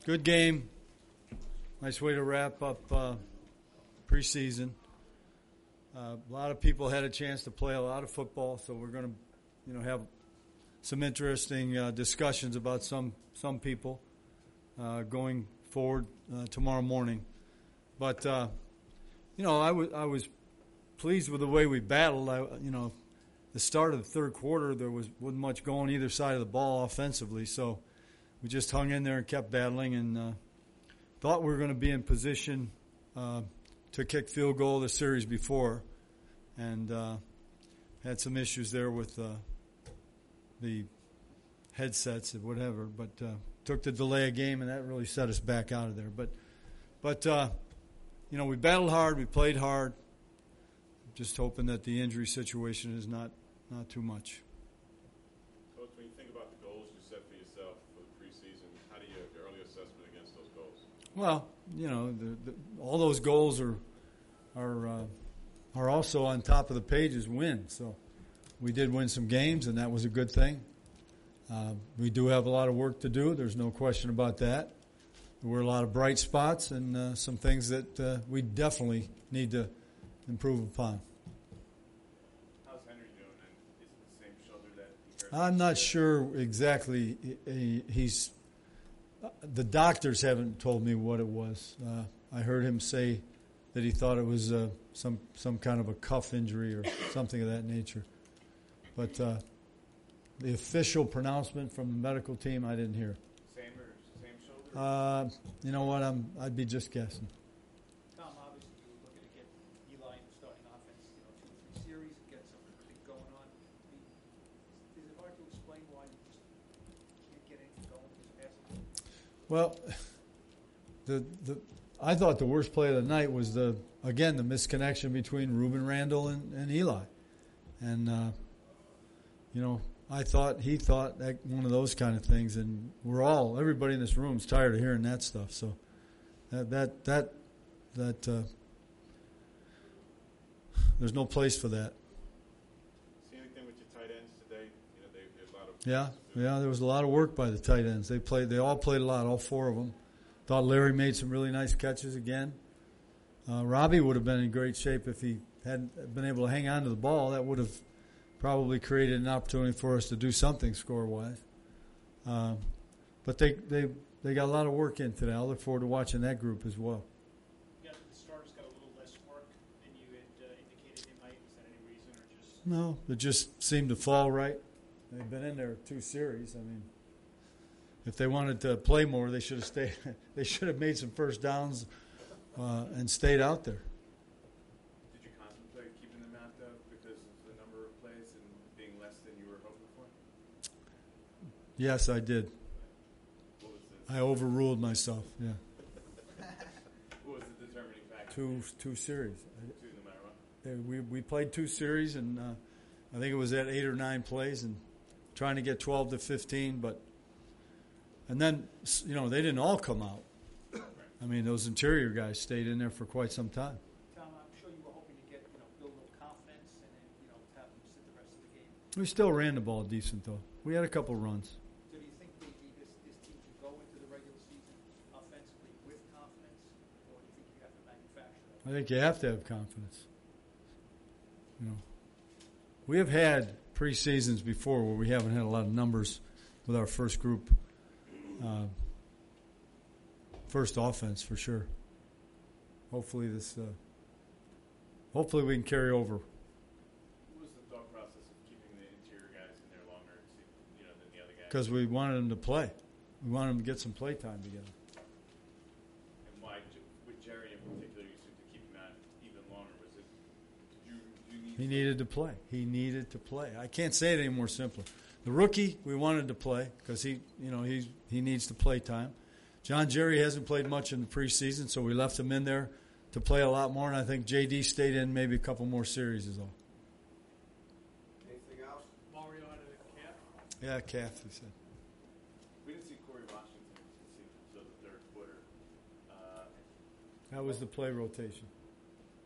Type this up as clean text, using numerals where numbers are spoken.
Good game. Nice way to wrap up preseason. A lot of people had a chance to play a lot of football, so we're going to, have some interesting discussions about some people going forward tomorrow morning. But I was pleased with the way we battled. The start of the third quarter there wasn't much going either side of the ball offensively, so we just hung in there and kept battling and thought we were going to be in position to kick field goal the series before, and had some issues there with the headsets or whatever, but took the delay of game, and that really set us back out of there. But we battled hard, we played hard, just hoping that the injury situation is not too much. Coach, when you think about the goals you set for yourself for the preseason, how do your early assessment against those goals? Well, all those goals are also on top of the page as wins. So we did win some games, and that was a good thing. We do have a lot of work to do. There's no question about that. There were a lot of bright spots and some things that we definitely need to improve upon. How's Henry doing? And is it the same shoulder that he hurt? I'm not sure exactly. The doctors haven't told me what it was. I heard him say that he thought it was some kind of a cuff injury or something of that nature. But the official pronouncement from the medical team, I didn't hear. Same shoulder? You know what? I'd be just guessing. Tom, obviously you were looking to get Eli in the starting offense, 2 or 3 series, get something going on. Is it hard to explain why you just can't get anything going with this passing? Well, I thought the worst play of the night was the misconnection between Rueben Randall and Eli, and he thought that one of those kind of things, and everybody in this room is tired of hearing that stuff. So that there's no place for that. See anything with your tight ends today? There's a lot of Yeah, there was a lot of work by the tight ends. They all played a lot, all 4 of them. Thought Larry made some really nice catches again. Robbie would have been in great shape if he hadn't been able to hang on to the ball. That would have probably created an opportunity for us to do something score-wise. But they got a lot of work in today. I look forward to watching that group as well. Yeah, the starters got a little less work than you had indicated they might. Is that any reason or just? No, it just seemed to fall right. They've been in there 2 series. I mean, if they wanted to play more, they should have stayed. They should have made some first downs and stayed out there. Did you contemplate keeping them out though because of the number of plays and being less than you were hoping for? Yes, I did. What was the I overruled myself. Yeah. What was the determining factor? Two series. 2 no matter what? We played 2 series, and I think it was at 8 or 9 plays, and trying to get 12 to 15, and then, they didn't all come out. I mean, those interior guys stayed in there for quite some time. Tom, I'm sure you were hoping to get, build a little confidence and then, have them sit the rest of the game. We still ran the ball decent, though. We had a couple runs. So do you think maybe this team can go into the regular season offensively with confidence, or do you think you have to manufacture that? I think you have to have confidence. We have had preseasons before where we haven't had a lot of numbers with our first group. First offense for sure. Hopefully we can carry over. What was the thought process of keeping the interior guys in there longer, than the other guys? Because we wanted them to play. We wanted them to get some play time together. And why, with Jerry in particular, you said to keep him out even longer? Was it? Did you need? He needed to play. He needed to play. I can't say it any more simpler. The rookie, we wanted to play because he needs to play time. John Jerry hasn't played much in the preseason, so we left him in there to play a lot more, and I think J.D. stayed in maybe a couple more series is all. Anything else? Mario out of the camp? Yeah, calf, he said. We didn't see Corey Washington until the third quarter. That was the play rotation.